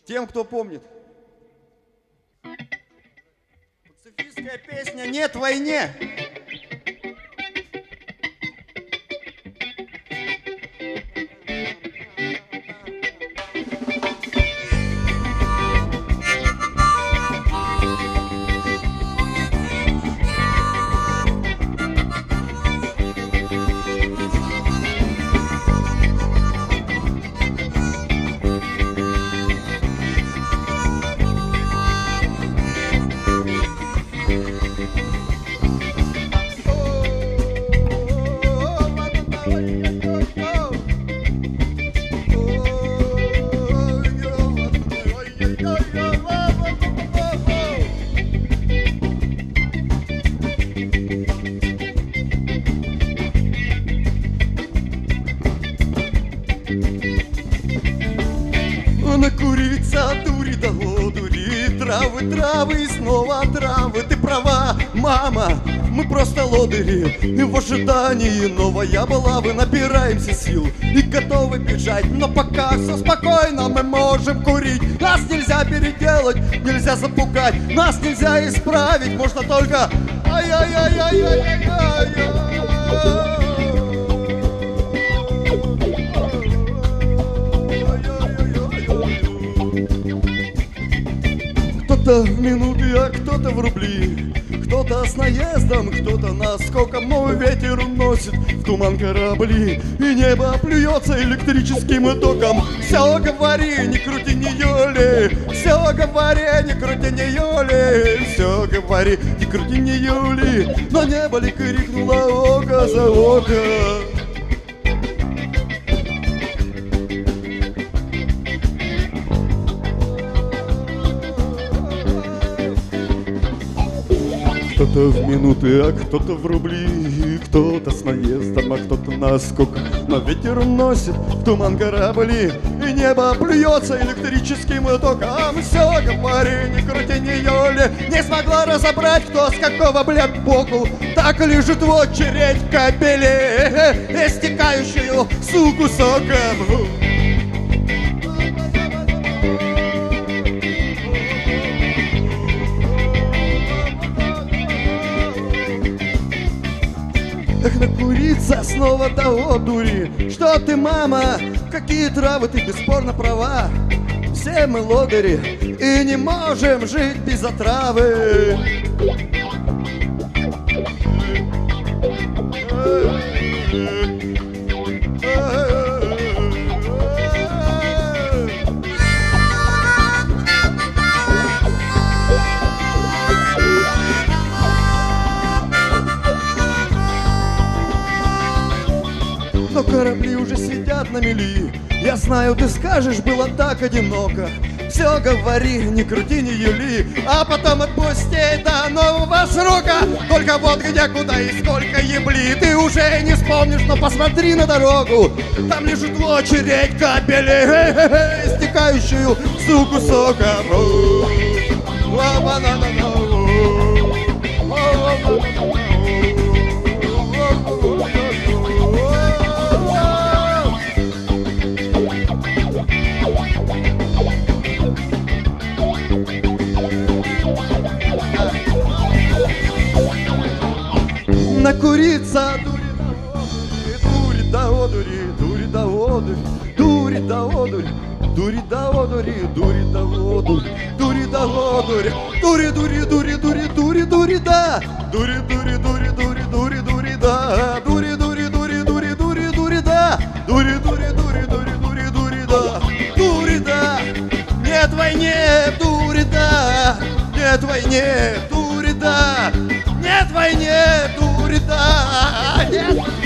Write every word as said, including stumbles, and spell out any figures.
Тем, кто помнит. Пацифистская песня «Нет войне». Накуриться, дури дало, дури, травы, травы и снова травы. Ты права, мама, мы просто лодыри, и в ожидании новой облавы напираемся сил и готовы бежать. Но пока все спокойно, мы можем курить. Нас нельзя переделать, нельзя запугать, нас нельзя исправить, можно только ай-яй-яй-яй-яй-яй-яй. Кто-то в минуты, а кто-то в рубли, кто-то с наездом, кто-то наскоком, но ветер уносит в туман корабли, и небо плюется электрическим током. Все говори, не крути, не юли, все говори, не крути, не юли, все говори, не крути, не юли, но небо ли крикнуло око за око. Кто-то в минуты, а кто-то в рубли, кто-то с наездом, а кто-то наскоком, но ветер уносит в туман корабли, и небо плюется электрическим током. Все говори, не крути, не юли, не смогла разобрать, кто с какого, блядь, боку. Так лежит в очередь капели, истекающую суку соком. Эх, накуриться снова того дури. Что ты, мама, какие травы, ты бесспорно права. Все мы лодыри и не можем жить без отравы. Но корабли уже сидят на мели. Я знаю, ты скажешь, было так одиноко. Все говори, не крути, не юли, а потом отпусти до нового срока. Только вот где, куда и сколько ебли ты уже не вспомнишь, но посмотри на дорогу. Там лежит в очередь капели, истекающую суку соком. Накуриться, дури да одури, дури да одури, дури да одури, дури да одури, дури да одури, дури да одури, дури дури дури дури дури дури да, дури дури дури дури дури дури да, дури дури дури дури дури дури да, дури дури дури дури дури дури да, дури да. Нет войне, дури да, нет войне, дури да, нет войне, дури да, нет.